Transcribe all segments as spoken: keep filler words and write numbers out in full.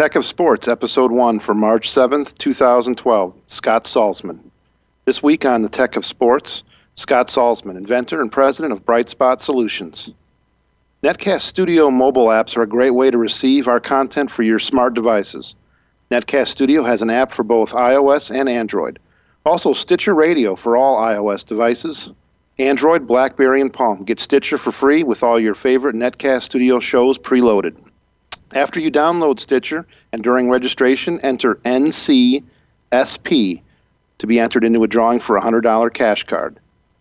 Tech of Sports, Episode one for March seventh, two thousand twelve. Scott Salzman. This week on the Tech of Sports, Scott Salzman, inventor and president of BrightSpot Solutions. Netcast Studio mobile apps are a great way to receive our content for your smart devices. Netcast Studio has an app for both iOS and Android. Also, Stitcher Radio for all iOS devices. Android, BlackBerry, and Palm. Get Stitcher for free with all your favorite Netcast Studio shows preloaded. After you download Stitcher and during registration, enter N C S P to be entered into a drawing for a one hundred dollars cash card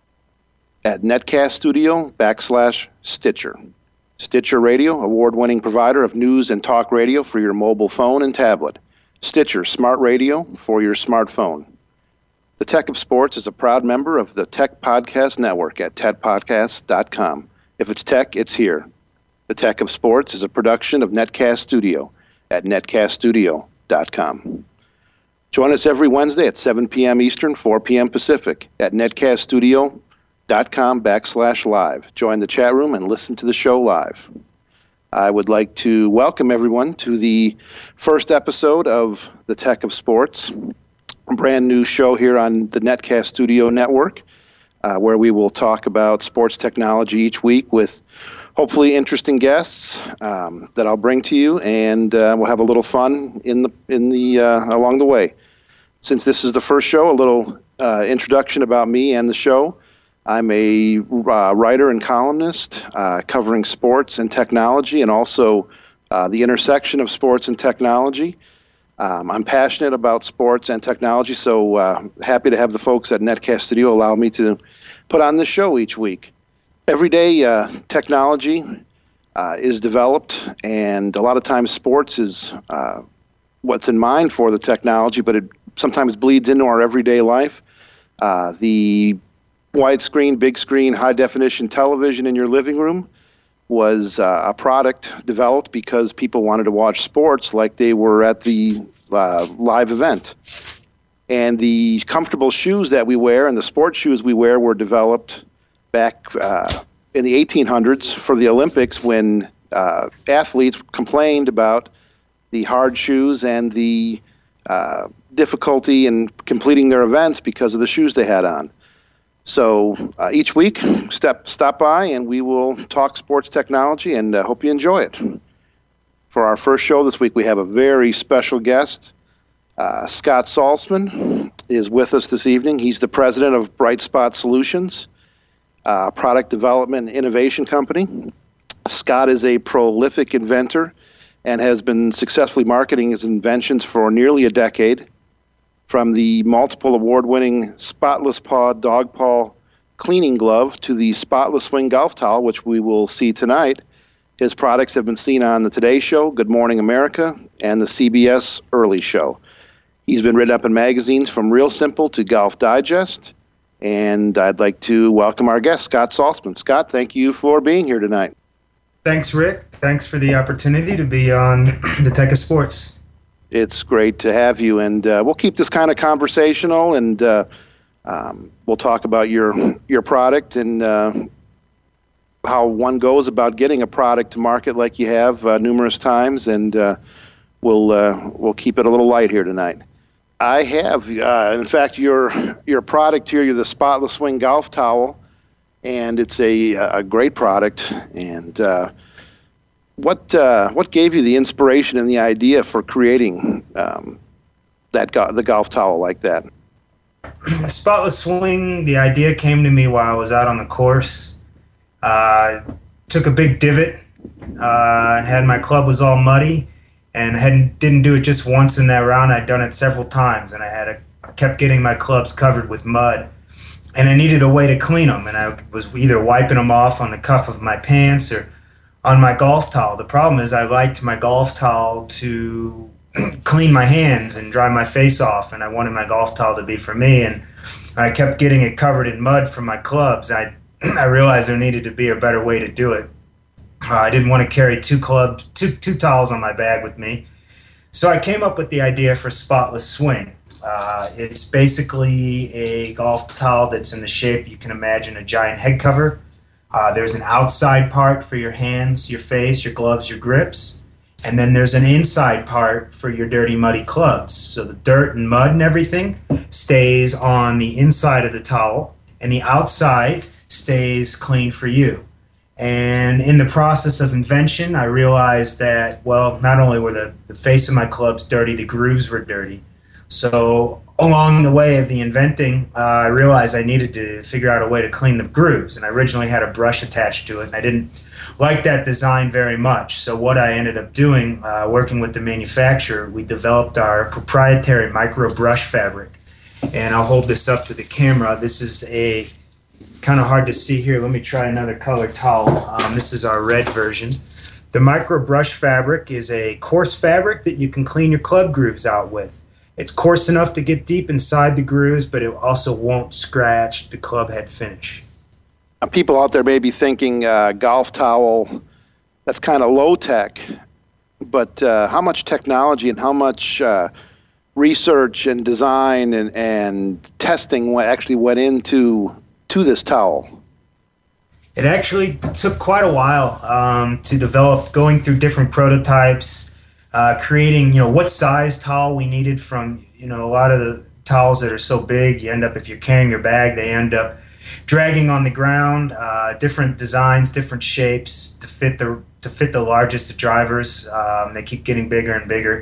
at Netcast Studio backslash Stitcher. Stitcher Radio, award-winning provider of news and talk radio for your mobile phone and tablet. Stitcher Smart Radio for your smartphone. The Tech of Sports is a proud member of the Tech Podcast Network at tech podcast dot com. If it's tech, it's here. The Tech of Sports is a production of Netcast Studio at netcast studio dot com. Join us every Wednesday at seven p.m. Eastern, four p.m. Pacific at netcast studio dot com backslash live. Join the chat room and listen to the show live. I would like to welcome everyone to the first episode of the Tech of Sports, a brand new show here on the Netcast Studio Network, uh, where we will talk about sports technology each week with hopefully interesting guests um, that I'll bring to you, and uh, we'll have a little fun in the in the uh, along the way. Since this is the first show, a little uh, introduction about me and the show. I'm a uh, writer and columnist uh, covering sports and technology, and also uh, the intersection of sports and technology. Um, I'm passionate about sports and technology, so uh, happy to have the folks at Netcast Studio allow me to put on this show each week. Every day, uh, technology uh, is developed, and a lot of times sports is uh, what's in mind for the technology, but it sometimes bleeds into our everyday life. Uh, the widescreen, big screen, high-definition television in your living room was uh, a product developed because people wanted to watch sports like they were at the uh, live event. And the comfortable shoes that we wear and the sports shoes we wear were developed back uh, in the eighteen hundreds for the Olympics, when uh, athletes complained about the hard shoes and the uh, difficulty in completing their events because of the shoes they had on. So uh, each week, step stop by and we will talk sports technology, and uh, hope you enjoy it. For our first show this week, we have a very special guest. Uh, Scott Salzman is with us this evening. He's the president of BrightSpot Solutions, Uh, product development and innovation company. Scott is a prolific inventor and has been successfully marketing his inventions for nearly a decade. From the multiple award-winning Spotless Paw Dog Paw Cleaning Glove to the Spotless Swing Golf Towel, which we will see tonight, his products have been seen on the Today Show, Good Morning America, and the C B S Early Show. He's been written up in magazines from Real Simple to Golf Digest. And I'd like to welcome our guest, Scott Salzman. Scott, thank you for being here tonight. Thanks, Rick. Thanks for the opportunity to be on the Tech of Sports. It's great to have you, and uh, we'll keep this kind of conversational, and uh, um, we'll talk about your your product and uh, how one goes about getting a product to market like you have uh, numerous times, and uh, we'll uh, we'll keep it a little light here tonight. I have, uh, in fact, your your product here, you're the Spotless Swing Golf Towel, and it's a a great product. And uh, what uh, what gave you the inspiration and the idea for creating um, that go- the golf towel like that? Spotless Swing, the idea came to me while I was out on the course. Uh, took a big divot uh, and had my club was all muddy. And I hadn't, didn't do it just once in that round. I'd done it several times, and I had a, kept getting my clubs covered with mud. And I needed a way to clean them, and I was either wiping them off on the cuff of my pants or on my golf towel. The problem is I liked my golf towel to clean my hands and dry my face off, and I wanted my golf towel to be for me. And I kept getting it covered in mud from my clubs. I, I realized there needed to be a better way to do it. Uh, I didn't want to carry two clubs, two two towels on my bag with me. So I came up with the idea for Spotless Swing. Uh, it's basically a golf towel that's in the shape you can imagine a giant head cover. Uh, there's an outside part for your hands, your face, your gloves, your grips. And then there's an inside part for your dirty, muddy clubs. So the dirt and mud and everything stays on the inside of the towel, and the outside stays clean for you. And in the process of invention, I realized that, well, not only were the, the face of my clubs dirty, the grooves were dirty. So along the way of the inventing, uh, I realized I needed to figure out a way to clean the grooves. And I originally had a brush attached to it, and I didn't like that design very much. So what I ended up doing, uh, working with the manufacturer, we developed our proprietary micro brush fabric. And I'll hold this up to the camera. This is a kind of hard to see here. Let me try another color towel. Um, this is our red version. The micro brush fabric is a coarse fabric that you can clean your club grooves out with. It's coarse enough to get deep inside the grooves, but it also won't scratch the club head finish. Now, people out there may be thinking uh, golf towel, that's kind of low tech, but uh, how much technology and how much uh, research and design and, and testing what actually went into to this towel? It actually took quite a while um, to develop, going through different prototypes, uh, creating, you know, what size towel we needed from, you know, a lot of the towels that are so big, you end up, if you're carrying your bag, they end up dragging on the ground, uh, different designs, different shapes to fit the to fit the largest drivers. Um, they keep getting bigger and bigger.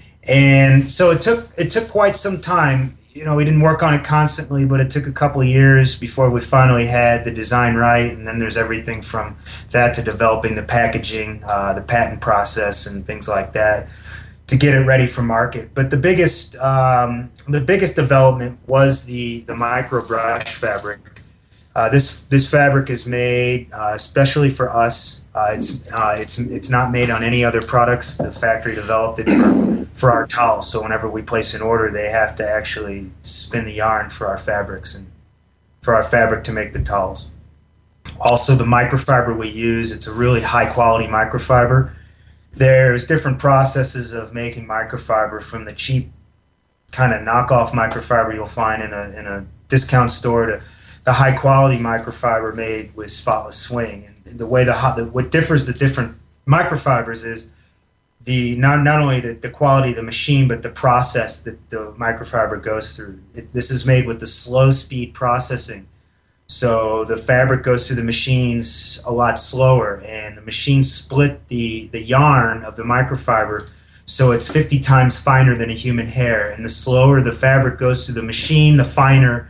And so it took it took quite some time. You know, we didn't work on it constantly, but it took a couple of years before we finally had the design right. And then there's everything from that to developing the packaging, uh, the patent process, and things like that to get it ready for market. But the biggest um, the biggest development was the the micro brush fabric. Uh, this this fabric is made uh, especially for us. Uh, it's uh, it's it's not made on any other products. The factory developed it for, for our towels. So whenever we place an order, they have to actually spin the yarn for our fabrics and for our fabric to make the towels. Also, the microfiber we use, it's a really high quality microfiber. There's different processes of making microfiber, from the cheap kind of knockoff microfiber you'll find in a in a discount store to the high quality microfiber made with Spotless Swing. And the way the, the what differs the different microfibers is the not not only the, the quality of the machine, but the process that the microfiber goes through. It, this is made with the slow speed processing. So the fabric goes through the machines a lot slower, and the machine split the, the yarn of the microfiber so it's fifty times finer than a human hair. And the slower the fabric goes through the machine, the finer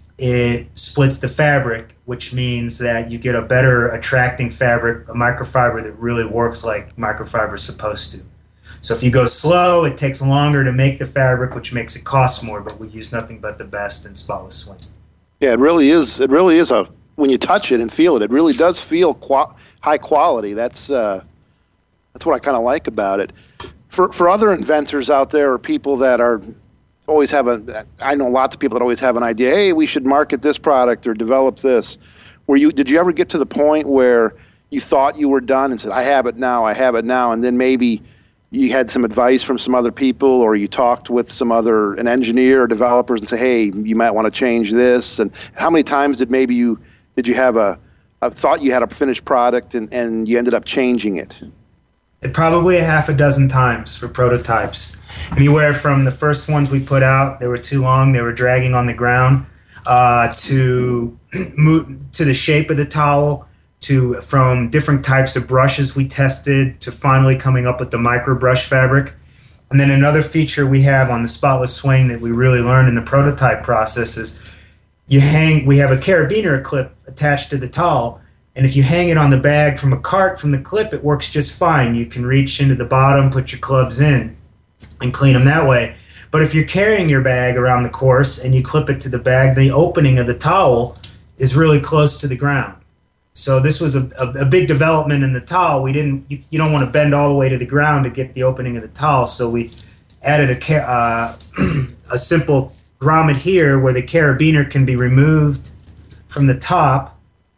it splits the fabric, which means that you get a better attracting fabric, a microfiber that really works like microfiber is supposed to. So if you go slow, it takes longer to make the fabric, which makes it cost more, but we use nothing but the best in Spotless Swing. Yeah, it really is. It really is a, when you touch it and feel it, it really does feel qua- high quality. That's uh, that's what I kind of like about it. For for other inventors out there, or people that are always have a, I know lots of people that always have an idea, hey, we should market this product or develop this. Were you, did you ever get to the point where you thought you were done and said, I have it now, I have it now, and then maybe you had some advice from some other people, or you talked with some other, an engineer or developers and say, hey, you might want to change this? And how many times did maybe you, did you have a, a thought you had a finished product and, and you ended up changing it? Probably a half a dozen times for prototypes. Anywhere from the first ones we put out, they were too long, they were dragging on the ground, uh, to move to the shape of the towel, to from different types of brushes we tested, to finally coming up with the micro brush fabric. And then another feature we have on the Spotless Swing that we really learned in the prototype process is you hang, we have a carabiner clip attached to the towel. And if you hang it on the bag from a cart from the clip, it works just fine. You can reach into the bottom, put your clubs in, and clean them that way. But if you're carrying your bag around the course and you clip it to the bag, the opening of the towel is really close to the ground. So this was a, a, a big development in the towel. We didn't, you, you don't want to bend all the way to the ground to get the opening of the towel. So we added a, uh, a simple grommet here where the carabiner can be removed from the top.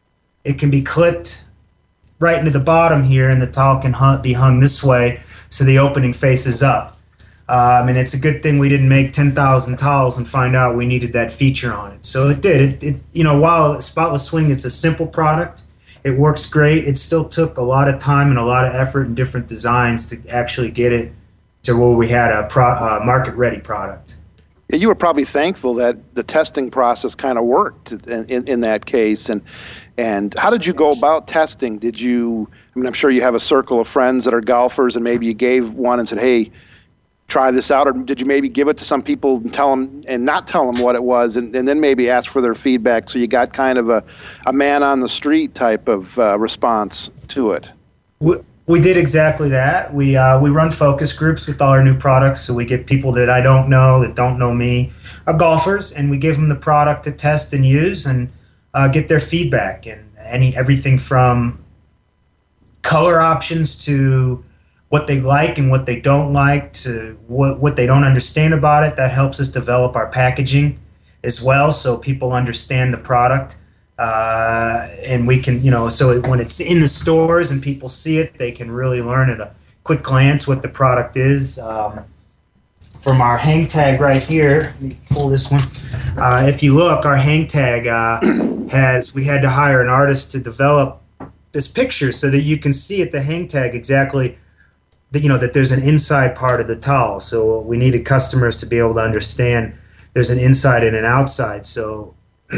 It can be clipped right into the bottom here, and the towel can hung, be hung this way so the opening faces up. Um, and it's a good thing we didn't make ten thousand towels and find out we needed that feature on it. So it did. It, it, you know, while Spotless Swing is a simple product, It works great. It still took a lot of time and a lot of effort and different designs to actually get it to where we had a pro, uh, market-ready product. You were probably thankful that the testing process kind of worked in, in, in that case. And and how did you go about testing? Did you, I mean, I'm sure you have a circle of friends that are golfers, and maybe you gave one and said, hey, try this out, or did you maybe give it to some people and tell them and not tell them what it was, and, and then maybe ask for their feedback, so you got kind of a, a man on the street type of uh, response to it? We, we did exactly that. We uh, we run focus groups with all our new products, so we get people that I don't know, that don't know me, are golfers, and we give them the product to test and use and uh, get their feedback, and any everything from color options to what they like and what they don't like, to what, what they don't understand about it. That helps us develop our packaging as well, so people understand the product. Uh, and we can, you know, so it, when it's in the stores and people see it, they can really learn at a quick glance what the product is. Um, from our hang tag right here, let me pull this one. Uh, if you look, our hang tag uh, has, we had to hire an artist to develop this picture so that you can see at the hang tag exactly that, you know, that there's an inside part of the towel. So we needed customers to be able to understand there's an inside and an outside. So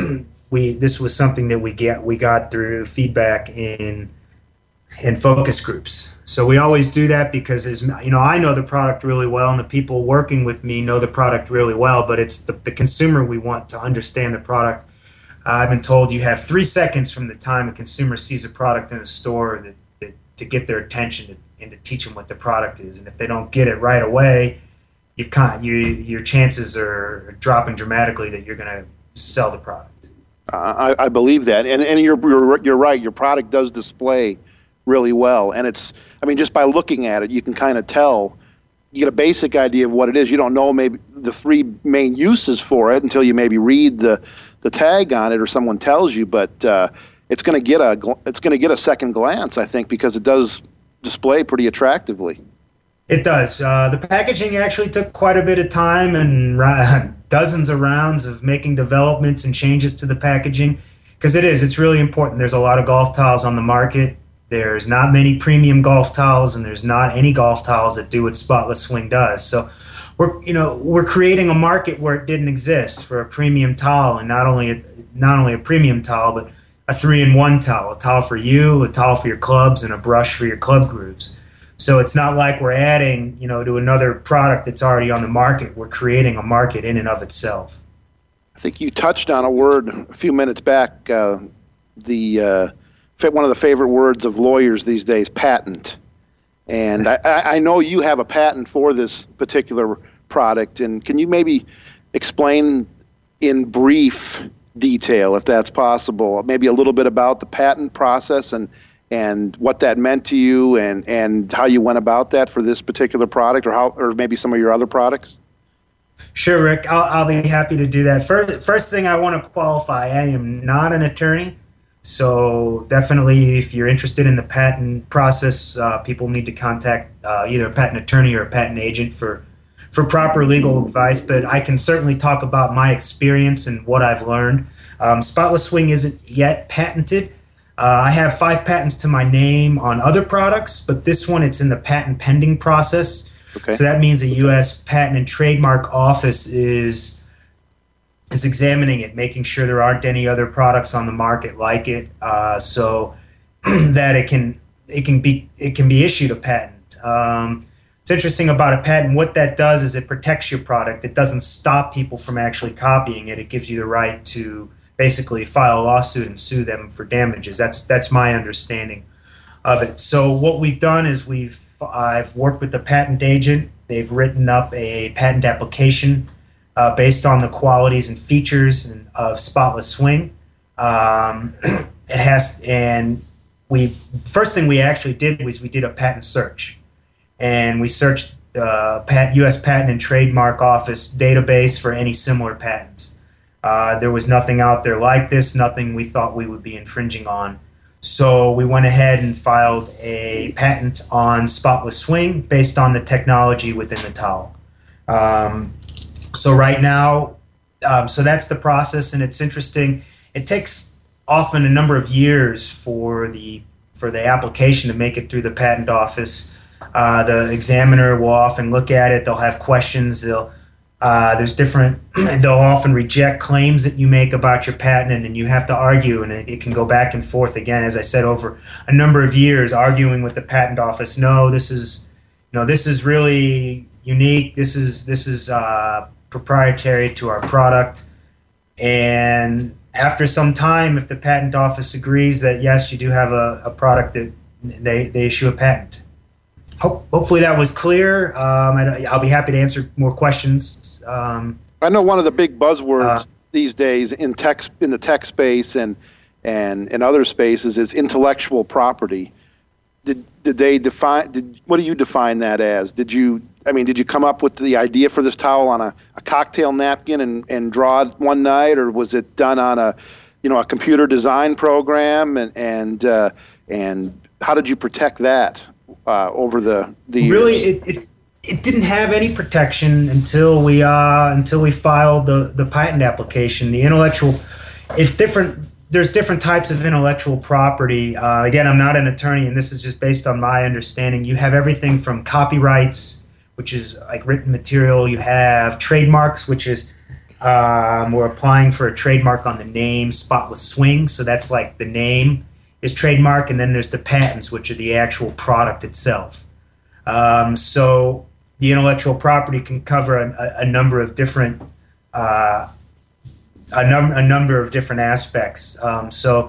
we this was something that we get we got through feedback in in focus groups. So we always do that because, as you know, I know the product really well, and the people working with me know the product really well. But it's the, the consumer we want to understand the product. Uh, I've been told you have three seconds from the time a consumer sees a product in a store that, that to get their attention to, and to teach them what the product is. And if they don't get it right away, you've kind you, your chances are dropping dramatically that you're going to sell the product. Uh, I, I believe that, and and you're, you're you're right. Your product does display really well, and it's, I mean, just by looking at it, you can kind of tell. You get a basic idea of what it is. You don't know maybe the three main uses for it until you maybe read the the tag on it or someone tells you. But uh, it's going to get a it's going to get a second glance, I think, because it does display pretty attractively. It does. Uh, the packaging actually took quite a bit of time and uh, dozens of rounds of making developments and changes to the packaging, because it is. It's really important. There's a lot of golf towels on the market. There's not many premium golf towels, and there's not any golf towels that do what Spotless Swing does. So we're, you know, we're creating a market where it didn't exist for a premium towel, and not only a, not only a premium towel, but a three-in-one towel, a towel for you, a towel for your clubs, and a brush for your club grooves. So it's not like we're adding, you know, to another product that's already on the market. We're creating a market in and of itself. I think you touched on a word a few minutes back, uh, the uh, one of the favorite words of lawyers these days, patent. And I, I know you have a patent for this particular product. And can you maybe explain in brief detail, if that's possible, maybe a little bit about the patent process and and what that meant to you, and, and how you went about that for this particular product, or how, or maybe some of your other products? Sure, Rick. I'll, I'll be happy to do that. First, first thing I want to qualify, I am not an attorney. So definitely, if you're interested in the patent process, uh, people need to contact uh, either a patent attorney or a patent agent for, for proper legal advice. But I can certainly talk about my experience and what I've learned. Um, Spotless Swing isn't yet patented. Uh, I have five patents to my name on other products, but this one, it's in the patent pending process. Okay. So that means a U S Patent and Trademark Office is is examining it, making sure there aren't any other products on the market like it, uh, so that it can it can be it can be issued a patent. Um, it's interesting about a patent. What that does is it protects your product. It doesn't stop people from actually copying it. It gives you the right to basically file a lawsuit and sue them for damages. That's that's my understanding of it. So what we've done is we've I've worked with the patent agent. They've written up a patent application uh, based on the qualities and features of Spotless Swing. Um, it has, and we first thing we actually did was we did a patent search, and we searched the Pat, U S Patent and Trademark Office database for any similar patents. Uh, there was nothing out there like this, nothing we thought we would be infringing on. So we went ahead and filed a patent on Spotless Swing based on the technology within the towel. Um, so right now, um, so that's the process, and it's interesting. It takes often a number of years for the for the application to make it through the patent office. Uh, the examiner will often look at it. They'll have questions. They'll uh, there's different. They'll often reject claims that you make about your patent, and then you have to argue, and it, it can go back and forth again. As I said, over a number of years, arguing with the patent office. No, this is no, this is really unique. This is this is uh, proprietary to our product. And after some time, if the patent office agrees that yes, you do have a, a product, that they they issue a patent. Hope, hopefully that was clear. Um, I, I'll be happy to answer more questions. Um, I know one of the big buzzwords uh, these days in tech, in the tech space and and in other spaces is intellectual property. Did did they define? Did what do you define that as? Did you? I mean, did you come up with the idea for this towel on a, a cocktail napkin and, and draw it one night, or was it done on a, you know, a computer design program? And and uh, and how did you protect that? Uh, over the the years? Really, it, it it didn't have any protection until we uh until we filed the the patent application. The intellectual, it's different. There's different types of intellectual property. Uh, again, I'm not an attorney, and this is just based on my understanding. You have everything from copyrights, which is like written material. You have trademarks, which is um, we're applying for a trademark on the name Spotless Swing, so that's like the name is trademark, and then there's the patents, which are the actual product itself. Um, so the intellectual property can cover a, a number of different uh, a, num- a number of different aspects. Um, so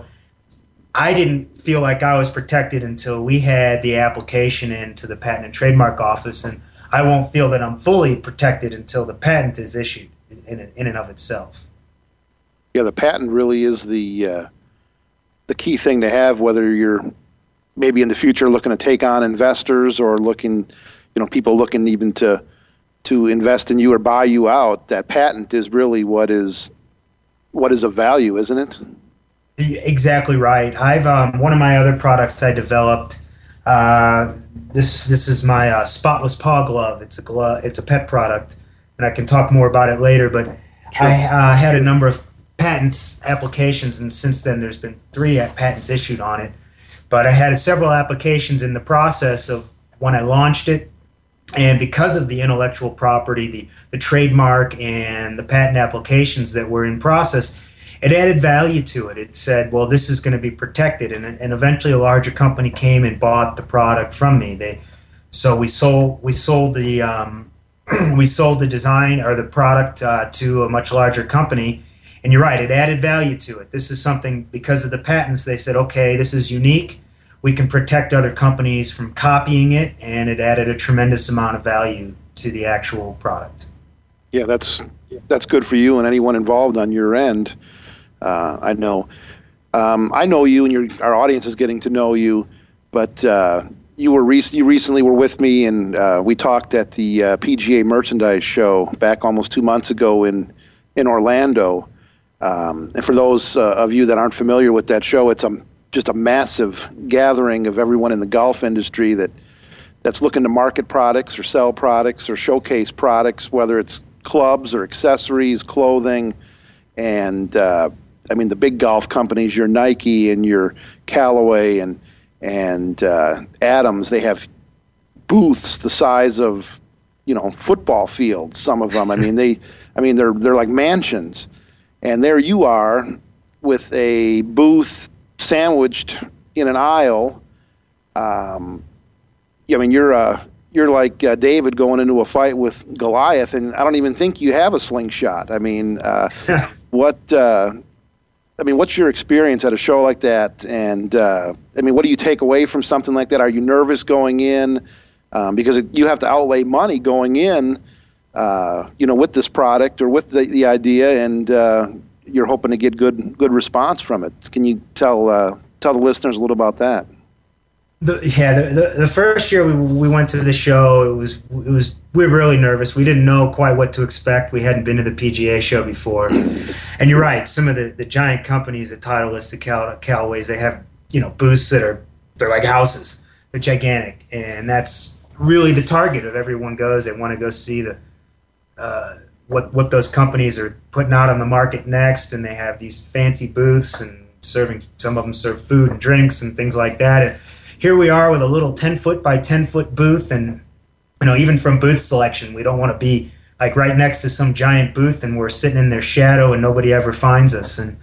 I didn't feel like I was protected until we had the application into the Patent and Trademark Office, and I won't feel that I'm fully protected until the patent is issued in, in and of itself. Yeah, the patent really is the uh, the key thing to have, whether you're maybe in the future looking to take on investors or looking, you know, people looking even to to invest in you or buy you out. That patent is really what is what is of value, isn't it? Exactly right. I've um, one of my other products I developed. Uh, this this is my uh, Spotless Paw Glove. It's a glove. It's a pet product, and I can talk more about it later. But sure. I uh, had a number of patents applications, and since then there's been three patents issued on it. But I had several applications in the process of when I launched it, and because of the intellectual property, the the trademark, and the patent applications that were in process, it added value to it. It said, well, this is going to be protected, and and eventually a larger company came and bought the product from me. They so we sold we sold the um, we sold the design or the product uh, to a much larger company. And you're right, it added value to it. This is something, because of the patents, they said, okay, this is unique. We can protect other companies from copying it, and it added a tremendous amount of value to the actual product. Yeah, that's that's good for you and anyone involved on your end. Uh, I know, um, I know you, and your our audience is getting to know you. But uh, you were rec- you recently were with me, and uh, we talked at the uh, P G A Merchandise Show back almost two months ago in in Orlando. Um, and for those uh, of you that aren't familiar with that show, it's a, just a massive gathering of everyone in the golf industry that that's looking to market products or sell products or showcase products, whether it's clubs or accessories, clothing. And, uh, I mean, the big golf companies, your Nike and your Callaway and, and uh, Adams, they have booths the size of, you know, football fields, some of them. I mean, they, I mean, they're they're like mansions. And there you are with a booth sandwiched in an aisle. Um, I mean, you're uh, you're like uh, David going into a fight with Goliath, and I don't even think you have a slingshot. I mean, uh, what? Uh, I mean, what's your experience at a show like that? And uh, I mean, what do you take away from something like that? Are you nervous going in? Um, because it, you have to outlay money going in. Uh, you know, with this product or with the, the idea, and uh, you're hoping to get good good response from it. Can you tell uh, tell the listeners a little about that? The, yeah, the, the the first year we we went to the show, it was it was we were really nervous. We didn't know quite what to expect. We hadn't been to the P G A show before, and you're right. Some of the, the giant companies, the Titleist, the Cal, Callaways, they have you know booths that are they're like houses. They're gigantic, and that's really the target of everyone goes. They want to go see the Uh, what what those companies are putting out on the market next, and they have these fancy booths and serving, some of them serve food and drinks and things like that. And here we are with a little ten foot by ten foot booth. And, you know, even from booth selection, we don't want to be like right next to some giant booth and we're sitting in their shadow and nobody ever finds us. And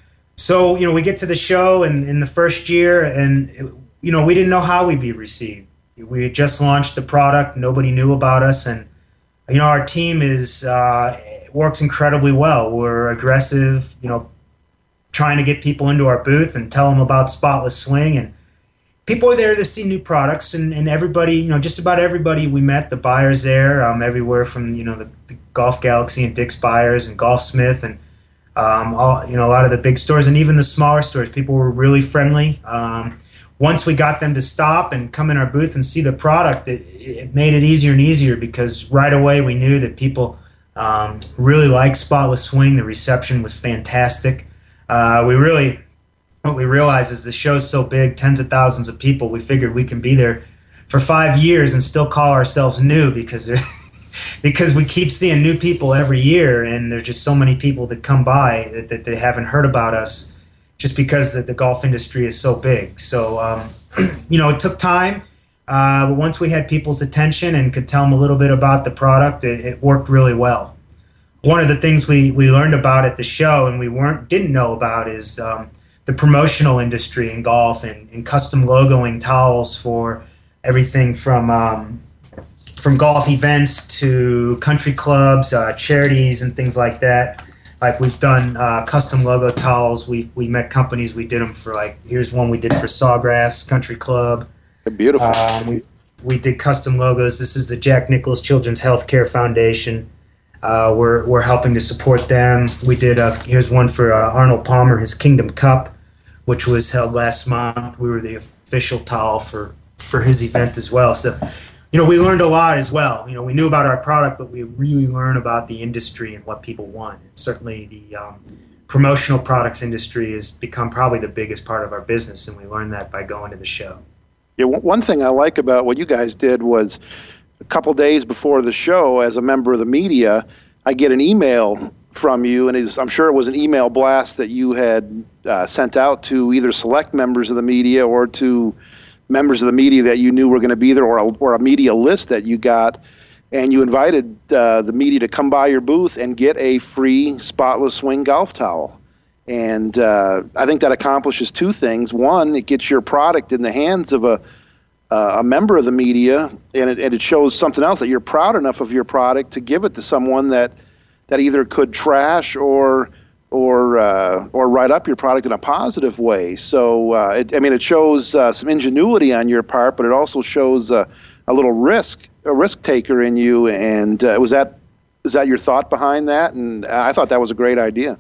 so, you know, we get to the show in, in the first year and, you know, we didn't know how we'd be received. We had just launched the product. Nobody knew about us. And, you know, our team is uh, works incredibly well. We're aggressive, you know, trying to get people into our booth and tell them about Spotless Swing. And people are there to see new products. And, and everybody, you know, just about everybody we met, the buyers there, um, everywhere from, you know, the, the Golf Galaxy and Dick's buyers and Golfsmith and, um, all, you know, a lot of the big stores and even the smaller stores. People were really friendly. Um, once we got them to stop and come in our booth and see the product, it, it made it easier and easier because right away we knew that people um, really liked Spotless Swing. The reception was fantastic. Uh, we really, what we realized is the show's so big, tens of thousands of people, we figured we can be there for five years and still call ourselves new because because we keep seeing new people every year and there's just so many people that come by that, that they haven't heard about us just because the, the golf industry is so big. So, um, you know, it took time, uh, but once we had people's attention and could tell them a little bit about the product, it, it worked really well. One of the things we, we learned about at the show and we weren't didn't know about is um, the promotional industry in golf and, and custom logoing towels for everything from um, from golf events to country clubs, uh, charities, and things like that. Like we've done uh, custom logo towels. We we met companies. We did them for like here's one we did for Sawgrass Country Club. They're beautiful. Um, we we did custom logos. This is the Jack Nicklaus Children's Healthcare Foundation. Uh, we're we're helping to support them. We did a here's one for uh, Arnold Palmer, his Kingdom Cup, which was held last month. We were the official towel for for his event as well. So, you know, we learned a lot as well. You know, we knew about our product, but we really learned about the industry and what people want. And certainly the um, promotional products industry has become probably the biggest part of our business, and we learned that by going to the show. Yeah, one thing I like about what you guys did was a couple days before the show, as a member of the media, I get an email from you, and it was, I'm sure it was an email blast that you had uh, sent out to either select members of the media or to members of the media that you knew were going to be there, or a, or a media list that you got, and you invited uh, the media to come by your booth and get a free Spotless Swing golf towel. And uh, I think that accomplishes two things. One, it gets your product in the hands of a uh, a member of the media, and it, and it shows something else, that you're proud enough of your product to give it to someone that that either could trash or or uh, or write up your product in a positive way. So, uh, it, I mean, it shows uh, some ingenuity on your part, but it also shows uh, a little risk, a risk taker in you. And uh, was that is that your thought behind that? And I thought that was a great idea.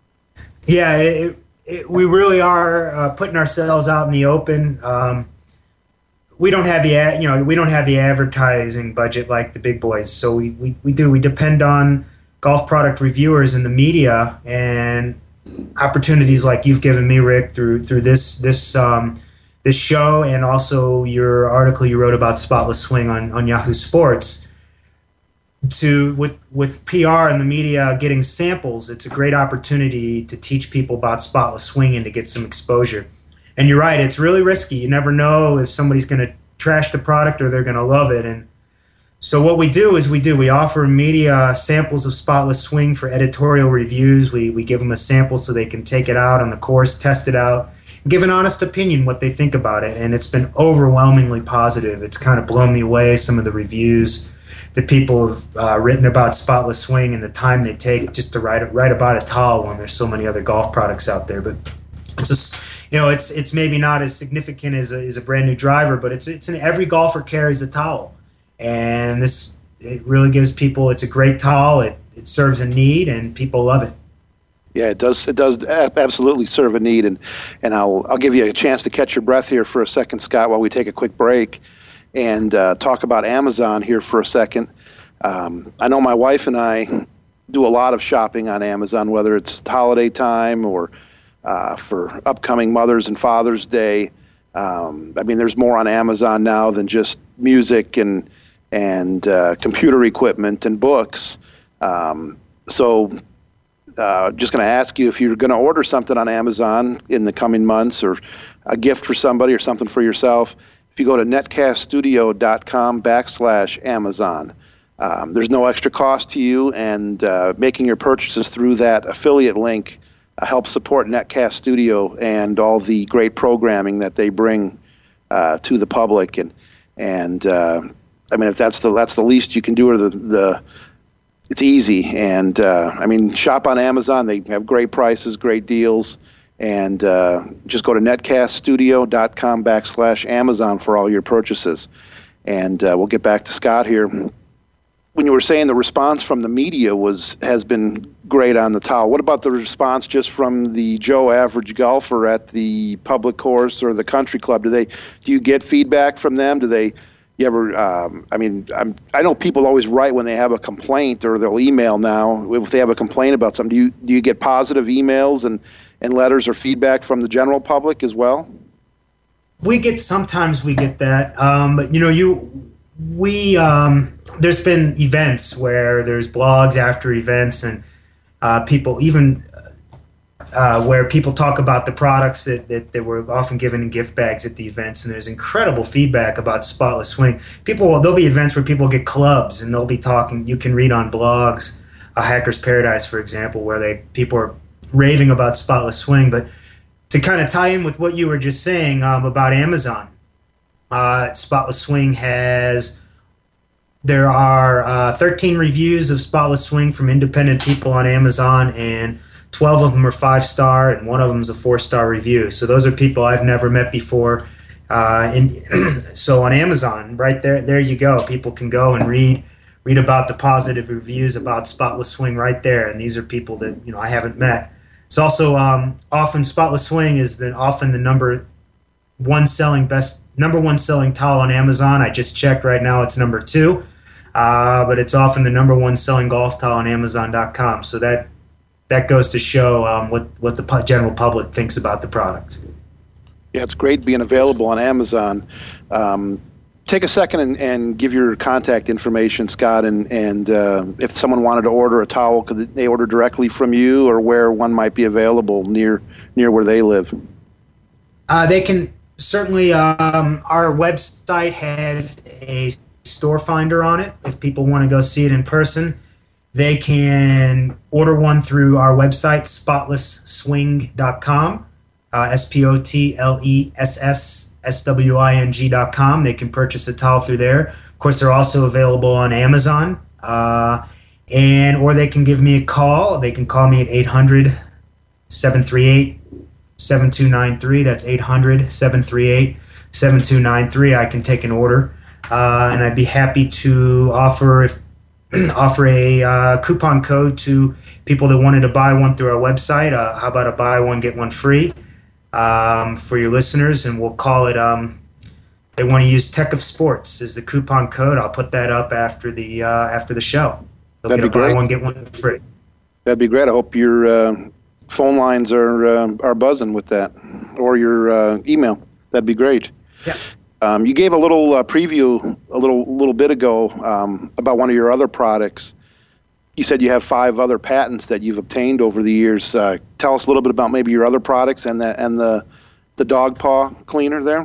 Yeah, it, it, we really are uh, putting ourselves out in the open. Um, we don't have the ad, you know we don't have the advertising budget like the big boys, so we, we, we do we depend on golf product reviewers in the media and opportunities like you've given me, Rick, through through this this um, this show, and also your article you wrote about Spotless Swing on, on Yahoo Sports. To with with P R and the media getting samples, it's a great opportunity to teach people about Spotless Swing and to get some exposure. And you're right, it's really risky. You never know if somebody's going to trash the product or they're going to love it. And so what we do is we do we offer media samples of Spotless Swing for editorial reviews. We we give them a sample so they can take it out on the course, test it out, and give an honest opinion what they think about it. And it's been overwhelmingly positive. It's kind of blown me away, some of the reviews that people have uh, written about Spotless Swing and the time they take just to write write about a towel when there's so many other golf products out there. But it's just, you know, it's it's maybe not as significant as a, as a brand new driver, but it's it's an, every golfer carries a towel, and this it really gives people. It's a great towel. It it serves a need, and people love it. Yeah, it does. It does absolutely serve a need, and and I'll I'll give you a chance to catch your breath here for a second, Scott, while we take a quick break and uh, talk about Amazon here for a second. Um, I know my wife and I do a lot of shopping on Amazon, whether it's holiday time or uh, for upcoming Mother's and Father's Day. Um, I mean, there's more on Amazon now than just music and and uh, computer equipment and books. Um, so uh, just going to ask you if you're going to order something on Amazon in the coming months, or a gift for somebody or something for yourself. If you go to netcaststudio.com backslash Amazon, um, there's no extra cost to you, and uh, making your purchases through that affiliate link uh, helps support Netcast Studio and all the great programming that they bring uh, to the public. And and uh, I mean, if that's the that's the least you can do, or the the it's easy. And uh, I mean, shop on Amazon. They have great prices, great deals. And uh, just go to netcaststudio.com backslash Amazon for all your purchases. And uh, we'll get back to Scott here. When you were saying the response from the media was has been great on the towel, what about the response just from the Joe average golfer at the public course or the country club? Do they do you get feedback from them? Do they you ever? Um, I mean, I'm, I know people always write when they have a complaint, or they'll email now if they have a complaint about something. Do you do you get positive emails and and letters or feedback from the general public as well? We get, sometimes we get that. Um, but, you know, you, we, um, there's been events where there's blogs after events, and uh, people even uh, where people talk about the products that, that, that were often given in gift bags at the events, and there's incredible feedback about Spotless Swing. People, there'll be events where people get clubs, and they'll be talking, you can read on blogs, uh, Hacker's Paradise, for example, where they people are raving about Spotless Swing. But to kind of tie in with what you were just saying um, about Amazon, uh, Spotless Swing has, there are uh, thirteen reviews of Spotless Swing from independent people on Amazon, and twelve of them are five-star, and one of them is a four-star review. So those are people I've never met before. Uh, and so on Amazon, right there, there you go. People can go and read read about the positive reviews about Spotless Swing right there, and these are people that, you know, I haven't met. It's also um, often Spotless Swing is the, often the number one selling best number one selling towel on Amazon. I just checked right now; it's number two, uh, but it's often the number one selling golf towel on Amazon dot com. So that that goes to show um, what what the general public thinks about the product. Yeah, it's great being available on Amazon. Um, Take a second and, and give your contact information, Scott, and, and uh, if someone wanted to order a towel, could they order directly from you, or where one might be available near near where they live? Uh, they can certainly, um, our website has a store finder on it. If people want to go see it in person, they can order one through our website, spotless swing dot com. Uh, S P O T L E S S S W I N G dot com. They can purchase a towel through there. Of course, they're also available on Amazon, uh, and or they can give me a call. They can call me at eight hundred, seven three eight, seven two nine three. That's eight hundred, seven three eight, seven two nine three. I can take an order, uh, and I'd be happy to offer if, offer a uh, coupon code to people that wanted to buy one through our website. Uh, how about a buy one, get one free? Um, for your listeners, and we'll call it, um, they want to use Tech of Sports as the coupon code. I'll put that up after the uh, after the show. They'll That'd get be a buy great. one, get one free. That'd be great. I hope your uh, phone lines are uh, are buzzing with that, or your uh, email. That'd be great. Yeah. Um, you gave a little uh, preview a little little bit ago um, about one of your other products. You said you have five other patents that you've obtained over the years. Uh, tell us a little bit about maybe your other products and the and the the dog paw cleaner there.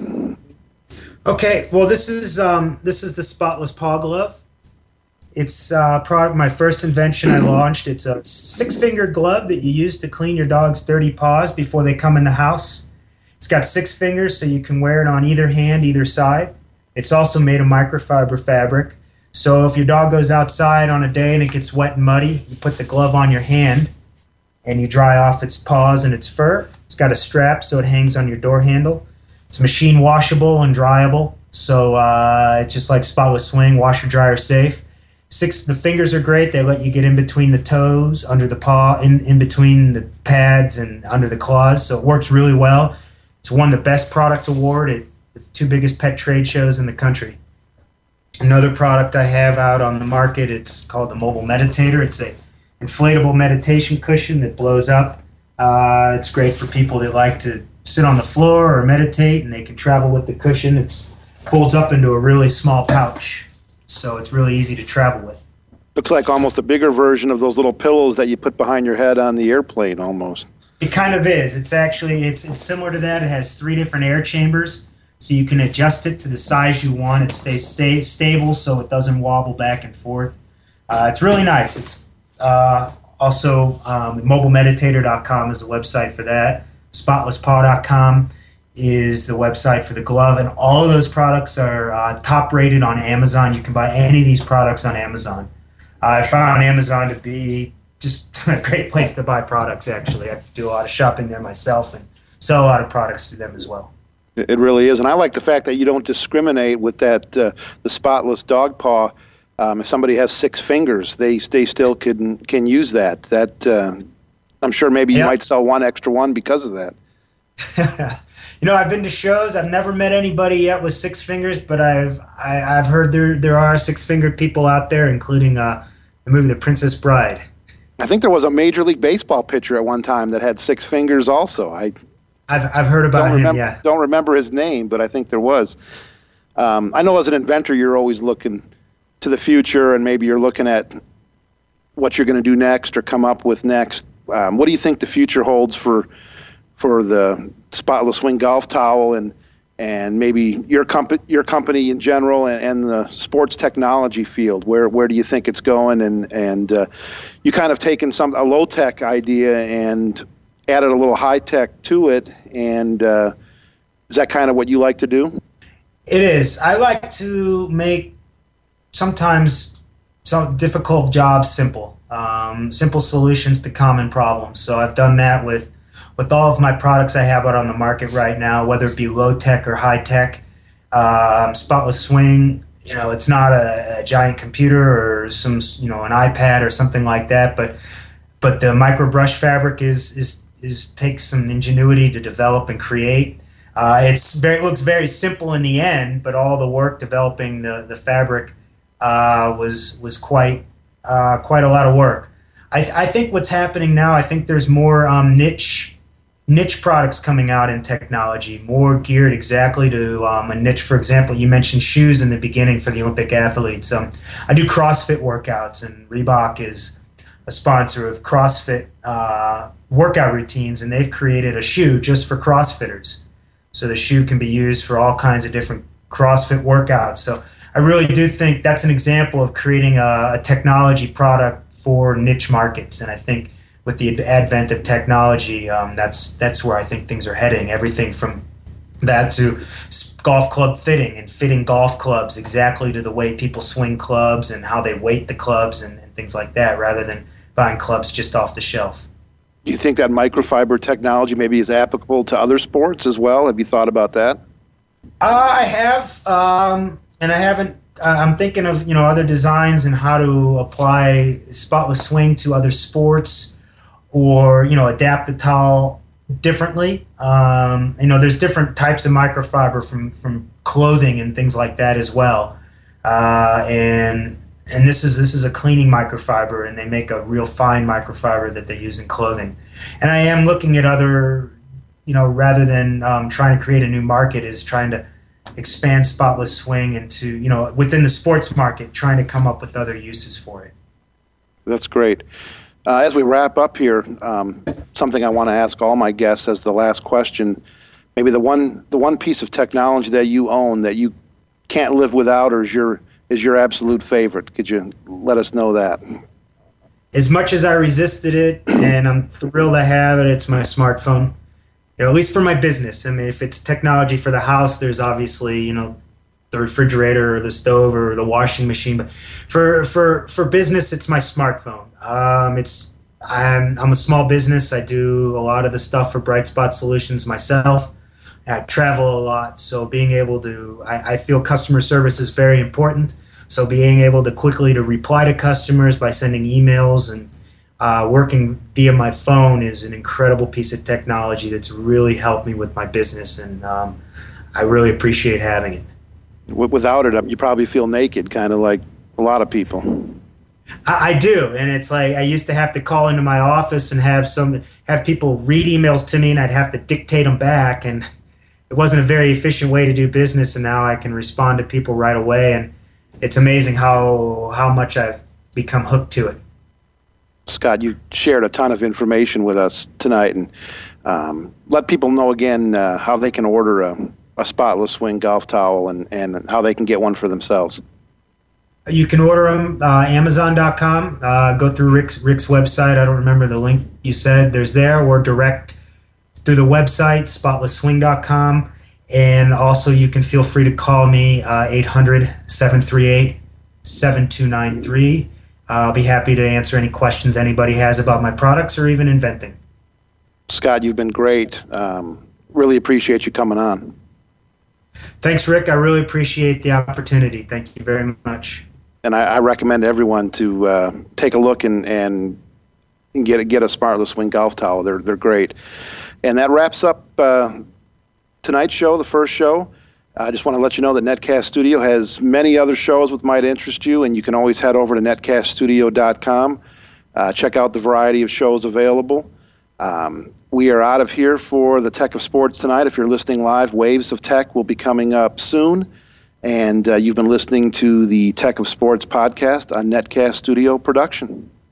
Okay, well, this is um, this is the Spotless Paw Glove. It's uh, product my first invention I launched. It's a six-fingered glove that you use to clean your dog's dirty paws before they come in the house. It's got six fingers, so you can wear it on either hand, either side. It's also made of microfiber fabric. So if your dog goes outside on a day and it gets wet and muddy, you put the glove on your hand and you dry off its paws and its fur. It's got a strap so it hangs on your door handle. It's machine washable and dryable, so uh, it's just like Spotless Swing, washer dryer safe. Six, the fingers are great. They let you get in between the toes, under the paw, in, in between the pads and under the claws, so it works really well. It's won the Best Product Award at the two biggest pet trade shows in the country. Another product I have out on the market, it's called the Mobile Meditator. It's a inflatable meditation cushion that blows up. Uh, it's great for people that like to sit on the floor or meditate, and they can travel with the cushion. It folds up into a really small pouch, so it's really easy to travel with. Looks like almost a bigger version of those little pillows that you put behind your head on the airplane, almost. It kind of is. It's actually it's it's similar to that. It has three different air chambers, so you can adjust it to the size you want. It stays sta- stable, so it doesn't wobble back and forth. Uh, it's really nice. It's uh, also um, mobile meditator dot com is the website for that. spotless paw dot com is the website for the glove, and all of those products are uh, top rated on Amazon. You can buy any of these products on Amazon. Uh, I found Amazon to be just a great place to buy products, actually. I do a lot of shopping there myself and sell a lot of products through them as well. It really is. And I like the fact that you don't discriminate with that, uh, the Spotless Dog Paw. Um, if somebody has six fingers, they, they still can, can use that. That uh, I'm sure maybe you yeah. might sell one extra one because of that. You know, I've been to shows. I've never met anybody yet with six fingers, but I've I, I've heard there there are six-fingered people out there, including uh, the movie The Princess Bride. I think there was a Major League Baseball pitcher at one time that had six fingers also. I I've I've heard about him. Remember, yeah, don't remember his name, but I think there was. Um, I know as an inventor, you're always looking to the future, and maybe you're looking at what you're going to do next or come up with next. Um, what do you think the future holds for for the Spotless Swing golf towel and and maybe your company your company in general and, and the sports technology field? Where where do you think it's going? And and uh, you kind of taken some a low tech idea and added a little high tech to it. And uh, is that kind of what you like to do? It is. I like to make sometimes some difficult jobs simple, um, simple solutions to common problems. So I've done that with with all of my products I have out on the market right now, whether it be low tech or high tech. Um, Spotless Swing, you know, it's not a, a giant computer or some, you know, an iPad or something like that, but but the micro brush fabric is is is takes some ingenuity to develop and create. Uh, it's very it looks very simple in the end, but all the work developing the the fabric uh, was was quite uh, quite a lot of work. I, th- I think what's happening now, I think there's more um, niche niche products coming out in technology, more geared exactly to um, a niche. For example, you mentioned shoes in the beginning for the Olympic athletes. Um, I do CrossFit workouts, and Reebok is a sponsor of CrossFit uh, workout routines, and they've created a shoe just for CrossFitters. So the shoe can be used for all kinds of different CrossFit workouts. So I really do think that's an example of creating a, a technology product for niche markets. And I think with the advent of technology, um, that's that's where I think things are heading. Everything from that to golf club fitting and fitting golf clubs exactly to the way people swing clubs and how they weight the clubs and, and things like that, rather than buying clubs just off the shelf. Do you think that microfiber technology maybe is applicable to other sports as well? Have you thought about that? Uh, I have, um, and I haven't. Uh, I'm thinking of you know other designs and how to apply Spotless Swing to other sports, or you know adapt the towel differently. Um, you know, there's different types of microfiber from from clothing and things like that as well. Uh, and and this is this is a cleaning microfiber, and they make a real fine microfiber that they use in clothing. And I am looking at other, you know, rather than um, trying to create a new market, is trying to expand Spotless Swing into, you know, within the sports market, trying to come up with other uses for it. That's great. Uh, as we wrap up here, um, something I want to ask all my guests as the last question, maybe the one the one piece of technology that you own that you can't live without, or is your is your absolute favorite? Could you let us know that? As much as I resisted it, and I'm thrilled to have it, it's my smartphone. You know, at least for my business. I mean, if it's technology for the house, there's obviously, you know, the refrigerator or the stove or the washing machine. But for for for business, it's my smartphone. Um, it's I'm I'm a small business. I do a lot of the stuff for Bright Spot Solutions myself. I travel a lot, so being able to, I, I feel customer service is very important. So being able to quickly to reply to customers by sending emails and uh, working via my phone is an incredible piece of technology that's really helped me with my business, and um, I really appreciate having it. Without it, you probably feel naked, kind of like a lot of people. I, I do, and it's like I used to have to call into my office and have some have people read emails to me, and I'd have to dictate them back, and it wasn't a very efficient way to do business. And now I can respond to people right away, and it's amazing how how much I've become hooked to it. Scott, you shared a ton of information with us tonight, and um, let people know again uh, how they can order a, a Spotless Swing golf towel and, and how they can get one for themselves. You can order them uh, Amazon dot com. Uh, go through Rick's Rick's website. I don't remember the link you said. There's there, or direct through the website spotless swing dot com. And also, you can feel free to call me uh, eight hundred, seven three eight, seven two nine three. Uh, I'll be happy to answer any questions anybody has about my products or even inventing. Scott, you've been great. Um, really appreciate you coming on. Thanks, Rick. I really appreciate the opportunity. Thank you very much. And I, I recommend everyone to uh, take a look and, and get a, get a Spotless Swing golf towel. They're they're great. And that wraps up uh, tonight's show, the first show. I just want to let you know that Netcast Studio has many other shows that might interest you, and you can always head over to netcast studio dot com. Uh, check out the variety of shows available. Um, we are out of here for the Tech of Sports tonight. If you're listening live, Waves of Tech will be coming up soon. And uh, you've been listening to the Tech of Sports podcast on Netcast Studio production.